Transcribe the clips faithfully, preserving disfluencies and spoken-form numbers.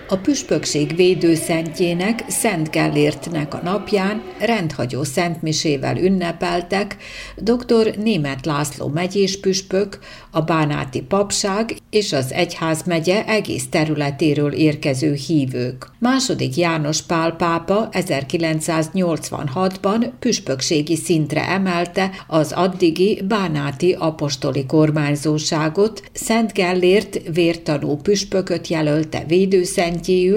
A püspökség védőszentjének, Szent Gellértnek a napján rendhagyó szentmisével ünnepeltek dr. Németh László megyés püspök, a bánáti papság és az egyházmegye egész területéről érkező hívők. Második János Pál pápa ezerkilencszáznyolcvanhatban püspökségi szintre emelte az addigi bánáti apostoli kormányzóságot, Szent Gellért vértanú püspököt jelölte védőszentjéül,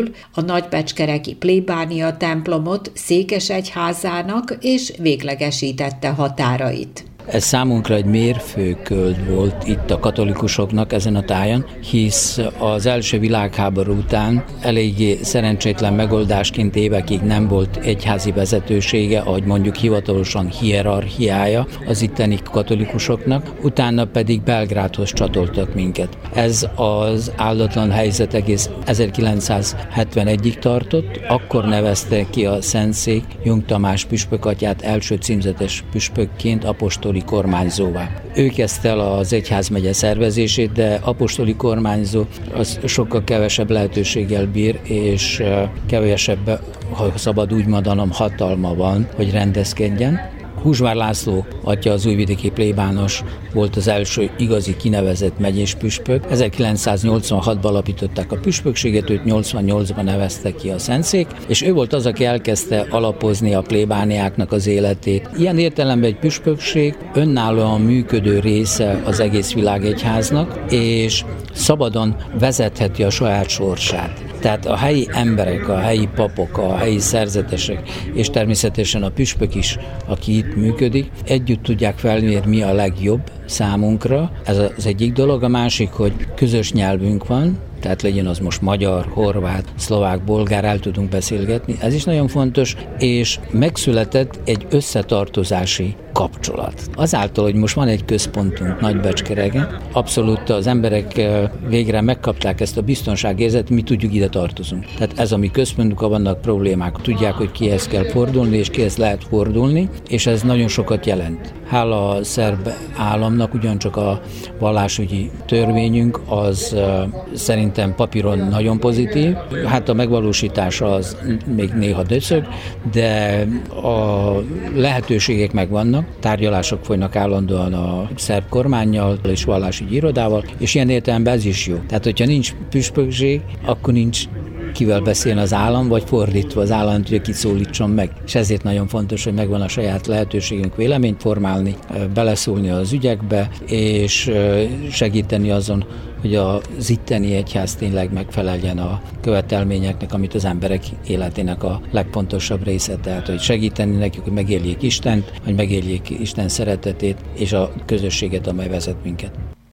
a nagybecskereki plébánia templomot székesegyházának és véglegesítette határait. Ez számunkra egy mérföldkő volt itt a katolikusoknak ezen a tájon, hisz az első világháború után eléggé szerencsétlen megoldásként évekig nem volt egyházi vezetősége, ahogy mondjuk hivatalosan hierarchiája az itteni katolikusoknak, utána pedig Belgrádhoz csatoltak minket. Ez az áldatlan helyzet egész ezerkilencszázhetvenegyig tartott, akkor nevezte ki a Szentszék Jung Tamás püspökatyát első címzetes püspökként apostoli kormányzóvá. Ő kezdte el az egyházmegye szervezését, de apostoli kormányzó az sokkal kevesebb lehetőséggel bír, és kevesebb, ha szabad úgy mondanom, hatalma van, hogy rendezkedjen. Húsvár László atya, az újvidéki plébános volt az első igazi kinevezett megyés püspök. ezerkilencszáznyolcvanhatban alapították a püspökséget, őt nyolcvannyolcban nevezte ki a Szentszék, és ő volt az, aki elkezdte alapozni a plébániáknak az életét. Ilyen értelemben egy püspökség önállóan működő része az egész világegyháznak, és szabadon vezetheti a saját sorsát. Tehát a helyi emberek, a helyi papok, a helyi szerzetesek, és természetesen a püspök is, aki itt működik, együtt tudják felmérni, mi a legjobb számunkra. Ez az egyik dolog. A másik, hogy közös nyelvünk van, tehát legyen az most magyar, horvát, szlovák, bolgár, el tudunk beszélgetni. Ez is nagyon fontos, és megszületett egy összetartozási kapcsolat. Azáltal, hogy most van egy központunk Nagybecskeregen, abszolút az emberek végre megkapták ezt a biztonságérzetet, mi tudjuk, ide tartozunk. Tehát ez a mi központunk, ha vannak problémák, tudják, hogy kihez kell fordulni, és kihez lehet fordulni, és ez nagyon sokat jelent. Hála a szerb államnak, ugyancsak a vallásügyi törvényünk az szerintem papíron nagyon pozitív. Hát a megvalósítása az még néha döcög, de a lehetőségek megvannak. Tárgyalások folynak állandóan a szerb kormánnyal és vallásügyi irodával, és ilyen értelemben ez is jó. Tehát, hogyha nincs püspökség, akkor nincs kivel beszélni az állam, vagy fordítva az állam, hogy kiszólítson meg. És ezért nagyon fontos, hogy megvan a saját lehetőségünk véleményt formálni, beleszólni az ügyekbe, és segíteni azon, hogy az itteni egyház tényleg megfeleljen a követelményeknek, amit az emberek életének a legfontosabb része. Tehát, hogy segíteni nekik, hogy megéljék Istent, hogy megéljék Isten szeretetét és a közösséget, amely vezet minket.